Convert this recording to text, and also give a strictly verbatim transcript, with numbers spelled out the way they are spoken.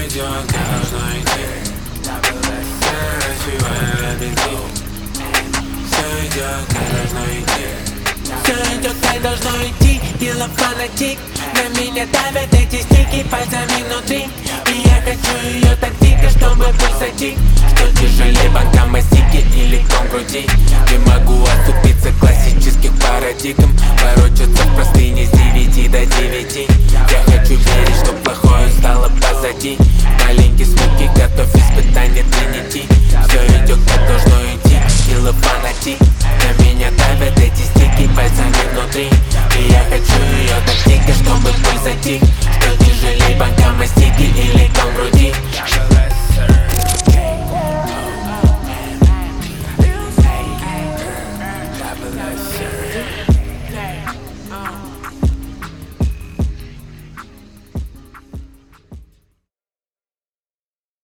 идет, где должно идти. Все красивое бензин. Все идет, где должно идти. Все идет, как должно идти, дело фанатик. На меня давят эти стики пальцами внутри. И я хочу ее так дико, чтобы пульсатик. Что тяжелее, банка мастики или ком груди. Не могу отступиться классических парадигм. Ворочаться в простыне с девяти до девяти. Я хочу верить, что плохое стало позади. Маленький смуки, готовь испытания тринити. Все идет, как должно идти, дело фанатик. На меня давят эти стики пальцами внутри. И я хочу ее так дико, чтобы пульс затих. Что тяжелее, банка мастики или